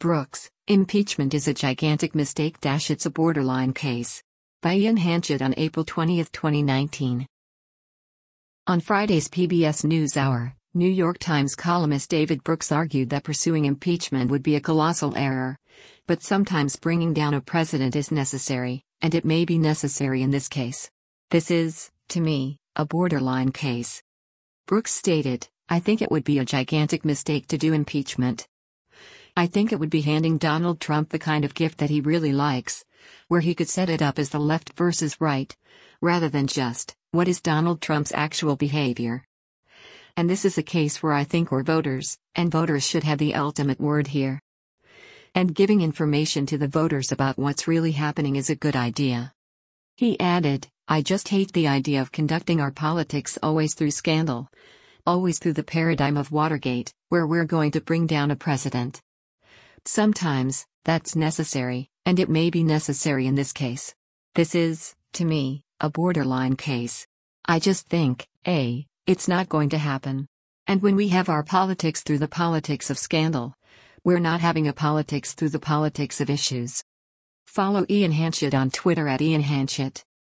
Brooks, impeachment is a gigantic mistake. It's a borderline case. By Ian Hanchett on April 20, 2019. On Friday's PBS NewsHour, New York Times columnist David Brooks argued that pursuing impeachment would be a colossal error. But sometimes bringing down a president is necessary, and it may be necessary in this case. This is, to me, a borderline case. Brooks stated, "I think it would be a gigantic mistake to do impeachment. I think it would be handing Donald Trump the kind of gift that he really likes, where he could set it up as the left versus right, rather than just, what is Donald Trump's actual behavior? And this is a case where I think we're voters, and voters should have the ultimate word here. And giving information to the voters about what's really happening is a good idea." He added, "I just hate the idea of conducting our politics always through scandal, always through the paradigm of Watergate, where we're going to bring down a president. Sometimes, that's necessary, and it may be necessary in this case. This is, to me, a borderline case. I just think, it's not going to happen. And when we have our politics through the politics of scandal, we're not having a politics through the politics of issues." Follow Ian Hanchett on Twitter @IanHanchett.